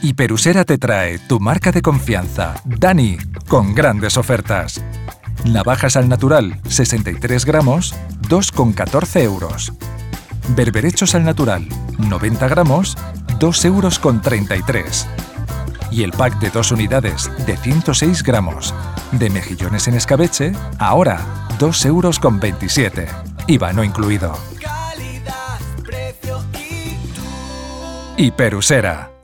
Hiperusera te trae tu marca de confianza, Dani, con grandes ofertas. Navajas al natural, 63 gramos, 2,14 euros. Berberechos al natural, 90 gramos, 2,33 euros. Y el pack de 2 unidades de 106 gramos de mejillones en escabeche, ahora 2,27 euros. IVA no incluido. Hiperusera.